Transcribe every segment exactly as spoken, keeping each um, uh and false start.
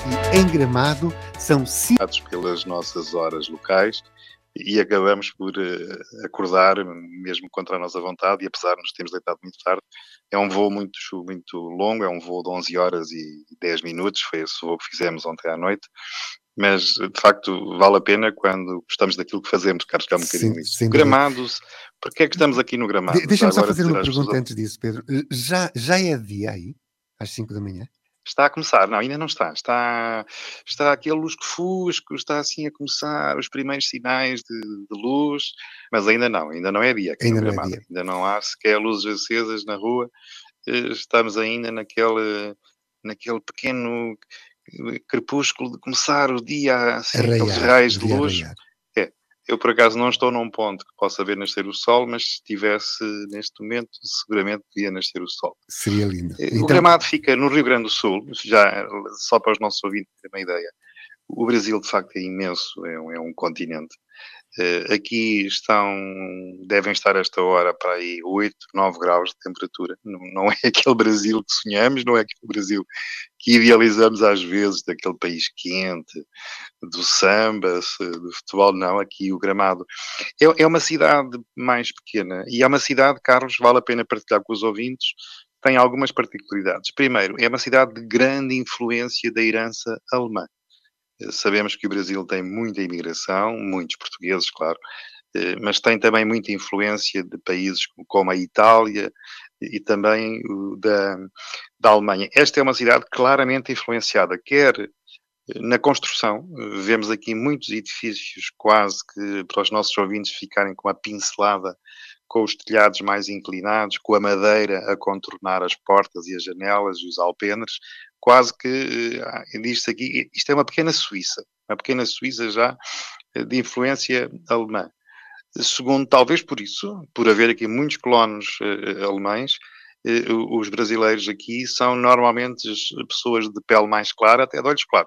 aqui em Gramado. São cinco... pelas nossas horas locais e acabamos por uh, acordar mesmo contra a nossa vontade, e apesar de nos termos deitado muito tarde. É um voo muito, muito longo, é um voo de onze horas e dez minutos, foi esse voo que fizemos ontem à noite, mas de facto vale a pena quando gostamos daquilo que fazemos, Carlos, que é um bocadinho isso. Gramados, porque é que estamos aqui no Gramado? De, Deixa-me só fazer uma pergunta pessoas... antes disso, Pedro. Já, já é dia aí, às cinco da manhã? Está a começar, não, ainda não está. Está, está aquele lusco-fusco, está assim a começar os primeiros sinais de, de luz, mas ainda não, ainda não é dia aqui ainda no não Gramado. É dia. Ainda não há sequer luzes acesas na rua. Estamos ainda naquele, naquele pequeno crepúsculo de começar o dia, assim, Arraiar, aqueles raios de luz. Arraiar. É, eu por acaso não estou num ponto que possa ver nascer o sol, mas se estivesse neste momento, seguramente via nascer o sol. Seria lindo. O Então... Gramado fica no Rio Grande do Sul, já só para os nossos ouvintes terem uma ideia. O Brasil, de facto, é imenso, é um, é um continente. Uh, aqui estão, devem estar esta hora para aí oito, nove graus de temperatura. Não, não é aquele Brasil que sonhamos, não é aquele Brasil que idealizamos às vezes, daquele país quente, do samba, do futebol. Não, aqui o Gramado é, é uma cidade mais pequena, e é uma cidade, Carlos, vale a pena partilhar com os ouvintes, tem algumas particularidades. Primeiro, é uma cidade de grande influência da herança alemã. Sabemos que o Brasil tem muita imigração, muitos portugueses, claro, mas tem também muita influência de países como a Itália e também da, da Alemanha. Esta é uma cidade claramente influenciada, quer na construção, vemos aqui muitos edifícios quase que para os nossos ouvintes ficarem com a pincelada, com os telhados mais inclinados, com a madeira a contornar as portas e as janelas e os alpendres, quase que, diz-se aqui, isto é uma pequena Suíça, uma pequena Suíça já de influência alemã. Segundo, talvez por isso, por haver aqui muitos colonos uh, alemães, uh, os brasileiros aqui são normalmente pessoas de pele mais clara, até de olhos claros.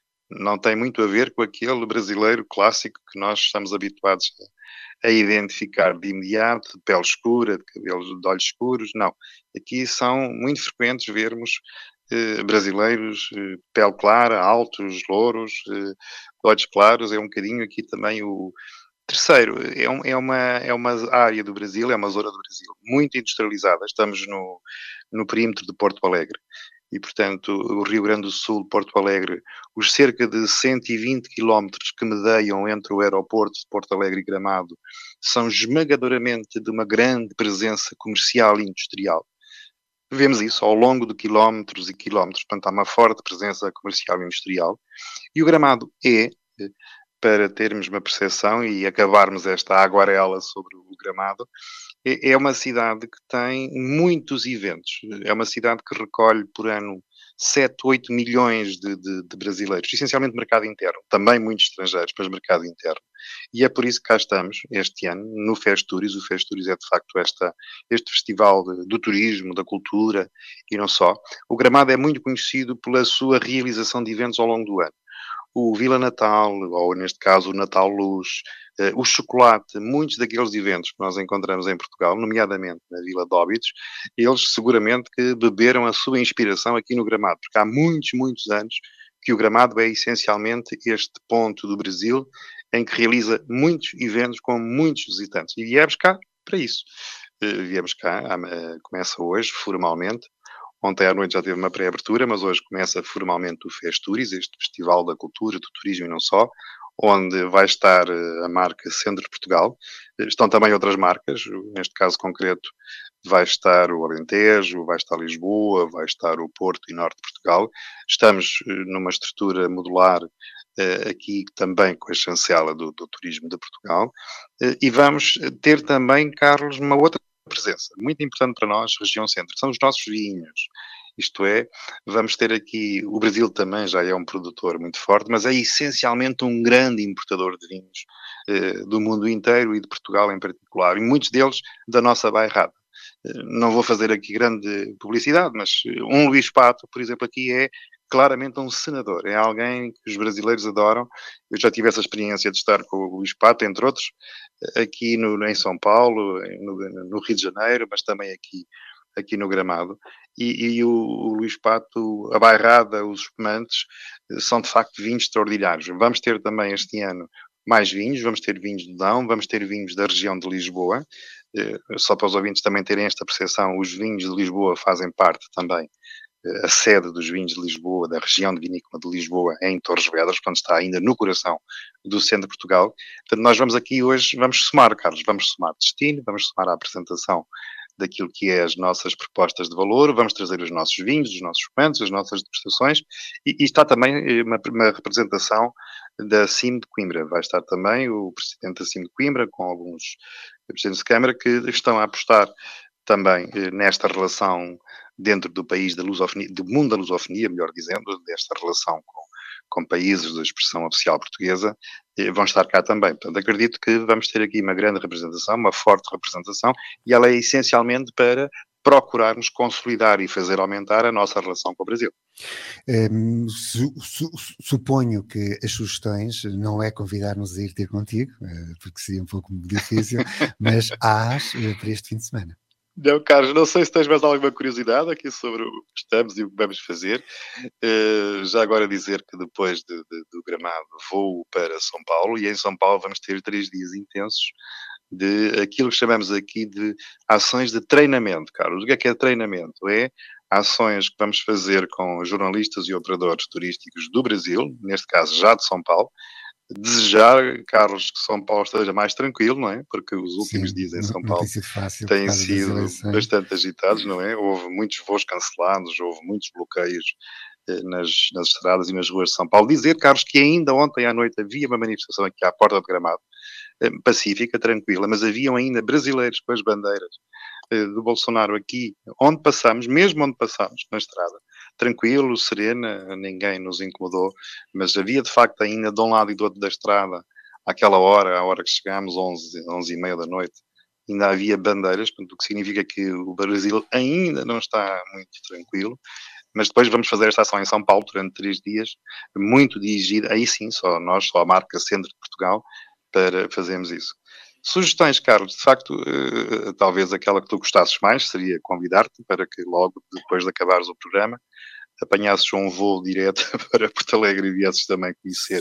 Não tem muito a ver com aquele brasileiro clássico que nós estamos habituados a, a identificar de imediato, de pele escura, de cabelos de olhos escuros. Não. Aqui são muito frequentes vermos eh, brasileiros, eh, pele clara, altos, louros, eh, olhos claros. É um bocadinho aqui também o terceiro. É, um, é, uma, é uma área do Brasil, é uma zona do Brasil muito industrializada. Estamos no, no perímetro de Porto Alegre. E, portanto, o Rio Grande do Sul, Porto Alegre, os cerca de cento e vinte quilómetros que medeiam entre o aeroporto de Porto Alegre e Gramado são esmagadoramente de uma grande presença comercial e industrial. Vemos isso ao longo de quilómetros e quilómetros, portanto, há uma forte presença comercial e industrial. E o Gramado é, para termos uma percepção e acabarmos esta aguarela sobre o Gramado, é uma cidade que tem muitos eventos. É uma cidade que recolhe por ano sete, oito milhões de, de, de brasileiros, essencialmente mercado interno, também muitos estrangeiros, mas mercado interno. E é por isso que cá estamos, este ano, no Festuris. O Festuris é, de facto, esta, este festival de, do turismo, da cultura e não só. O Gramado é muito conhecido pela sua realização de eventos ao longo do ano. O Vila Natal, ou neste caso o Natal Luz, uh, o chocolate, muitos daqueles eventos que nós encontramos em Portugal, nomeadamente na Vila de Óbidos, eles seguramente que beberam a sua inspiração aqui no Gramado, porque há muitos, muitos anos que o Gramado é essencialmente este ponto do Brasil em que realiza muitos eventos com muitos visitantes. E viemos cá para isso. Uh, viemos cá, uh, começa hoje, formalmente. Ontem à noite já teve uma pré-abertura, mas hoje começa formalmente o Festuris, este Festival da Cultura, do Turismo e não só, onde vai estar a marca Centro de Portugal. Estão também outras marcas, neste caso concreto vai estar o Alentejo, vai estar Lisboa, vai estar o Porto e Norte de Portugal. Estamos numa estrutura modular aqui também com a chancela do, do Turismo de Portugal. E vamos ter também, Carlos, uma outra presença muito importante para nós, região centro, são os nossos vinhos. Isto é, vamos ter aqui, o Brasil também já é um produtor muito forte, mas é essencialmente um grande importador de vinhos eh, do mundo inteiro e de Portugal em particular, e muitos deles da nossa bairrada. Eh, não vou fazer aqui grande publicidade, mas um Luís Pato, por exemplo, aqui é claramente um senador, é alguém que os brasileiros adoram. Eu já tive essa experiência de estar com o Luís Pato, entre outros, aqui no, em São Paulo, no, no Rio de Janeiro, mas também aqui aqui no Gramado, e, e o, o Luís Pato, a Bairrada, os espumantes, são de facto vinhos extraordinários. Vamos ter também este ano mais vinhos, vamos ter vinhos do Dão, vamos ter vinhos da região de Lisboa. Só para os ouvintes também terem esta percepção, os vinhos de Lisboa fazem parte também, a sede dos vinhos de Lisboa, da região de vinícola de Lisboa, é em Torres Vedras, portanto está ainda no coração do centro de Portugal. Portanto, nós vamos aqui hoje, vamos somar, Carlos, vamos somar destino, vamos somar a apresentação daquilo que é as nossas propostas de valor, vamos trazer os nossos vinhos, os nossos espumantes, as nossas degustações, e, e está também uma, uma representação da C I M de Coimbra. Vai estar também o presidente da C I M de Coimbra, com alguns presidentes de Câmara, que estão a apostar também nesta relação dentro do país da lusofonia, do mundo da lusofonia, melhor dizendo, desta relação com, com países da expressão oficial portuguesa, vão estar cá também. Portanto, acredito que vamos ter aqui uma grande representação, uma forte representação, e ela é essencialmente para procurarmos consolidar e fazer aumentar a nossa relação com o Brasil. Um, su, su, suponho que as sugestões não é convidar-nos a ir ter contigo, porque seria um pouco difícil, mas hás para este fim de semana. Não, Carlos, não sei se tens mais alguma curiosidade aqui sobre o que estamos e o que vamos fazer. Uh, já agora dizer que depois de, de, do Gramado vou para São Paulo, e em São Paulo vamos ter três dias intensos de aquilo que chamamos aqui de ações de treinamento, Carlos. O que é que é treinamento? É ações que vamos fazer com jornalistas e operadores turísticos do Brasil, neste caso já de São Paulo. Desejar, Carlos, que São Paulo esteja mais tranquilo, não é? Porque os últimos Sim, dias em São Paulo fácil, têm sido bastante agitados, não é? Houve muitos voos cancelados, houve muitos bloqueios eh, nas, nas estradas e nas ruas de São Paulo. Dizer, Carlos, que ainda ontem à noite havia uma manifestação aqui à porta de Gramado, eh, pacífica, tranquila, mas haviam ainda brasileiros com as bandeiras eh, do Bolsonaro aqui, onde passamos, mesmo onde passamos, na estrada, tranquilo, serena, ninguém nos incomodou, mas havia de facto ainda de um lado e do outro da estrada, àquela hora, à hora que chegámos, onze, onze e meia da noite, ainda havia bandeiras, portanto, o que significa que o Brasil ainda não está muito tranquilo, mas depois vamos fazer esta ação em São Paulo durante três dias, muito dirigida, aí sim, só nós, só a marca Centro de Portugal, para fazermos isso. Sugestões, Carlos, de facto, uh, talvez aquela que tu gostasses mais seria convidar-te para que logo depois de acabares o programa apanhasses um voo direto para Porto Alegre e viesses também conhecer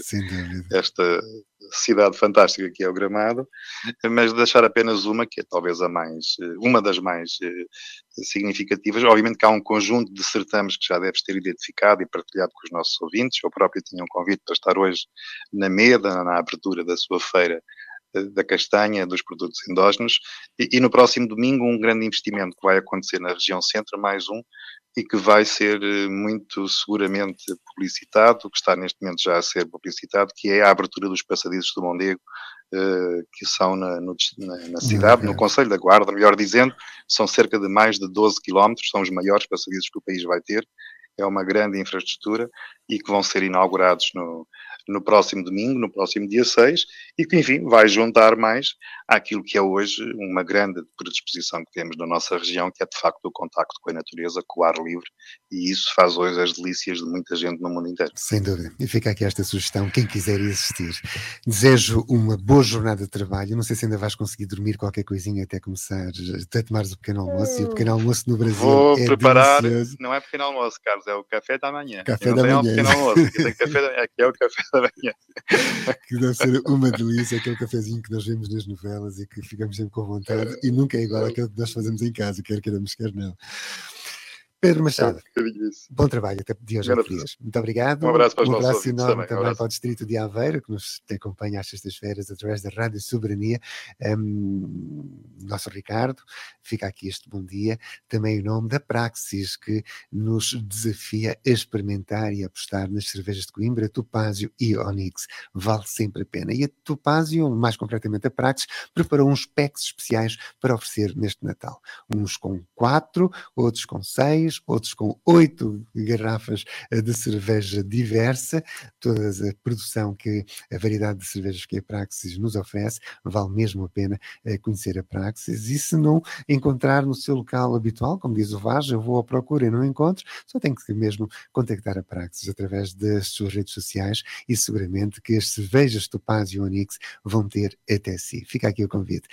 esta cidade fantástica que é o Gramado, mas deixar apenas uma, que é talvez a mais, uma das mais uh, significativas. Obviamente que há um conjunto de certames que já deves ter identificado e partilhado com os nossos ouvintes. Eu próprio tinha um convite para estar hoje na Meda, na abertura da sua feira da castanha, dos produtos endógenos, e, e no próximo domingo um grande investimento que vai acontecer na região centro, mais um, e que vai ser muito seguramente publicitado, que está neste momento já a ser publicitado, que é a abertura dos passadizos do Mondego, uh, que são na, no, na, na cidade, no Concelho da Guarda, melhor dizendo, são cerca de mais de doze quilómetros, são os maiores passadizos que o país vai ter, é uma grande infraestrutura e que vão ser inaugurados no, no próximo domingo, no próximo dia seis, e que, enfim, vai juntar mais àquilo que é hoje uma grande predisposição que temos na nossa região, que é, de facto, o contacto com a natureza, com o ar livre, e isso faz hoje as delícias de muita gente no mundo inteiro. Sem dúvida. E fica aqui esta sugestão, quem quiser existir. Desejo uma boa jornada de trabalho, não sei se ainda vais conseguir dormir qualquer coisinha até começar, até tomares o pequeno almoço, e o pequeno almoço no Brasil Vou é preparar, delicioso. Não é pequeno almoço, Carlos, é o café da manhã. Café da manhã. Não tem um pequeno almoço, aqui, tem café da, aqui é o café da manhã. Que deve ser uma delícia, aquele cafezinho que nós vemos nas novelas e que ficamos sempre com vontade, e nunca é igual àquele que nós fazemos em casa, quer queiramos, quer não. Pedro Machado, é bom trabalho até de hoje a dias. Muito obrigado. Um abraço para os um nossos abraço enorme também, também um para o Distrito de Aveiro, que nos acompanha às sextas-feiras através da Rádio Soberania. Um, nosso Ricardo, fica aqui este bom dia. Também em nome da Praxis, que nos desafia a experimentar e apostar nas cervejas de Coimbra, Topázio e Onyx. Vale sempre a pena. E a Topázio, mais concretamente a Praxis, preparou uns packs especiais para oferecer neste Natal. Uns com quatro, outros com seis, outros com oito garrafas de cerveja diversa, toda a produção que a variedade de cervejas que a Praxis nos oferece, vale mesmo a pena conhecer a Praxis, e se não encontrar no seu local habitual, como diz o Vaz, eu vou à procura e não encontro, só tem que mesmo contactar a Praxis através das suas redes sociais, e seguramente que as cervejas Topázio e Onyx vão ter até si. Fica aqui o convite.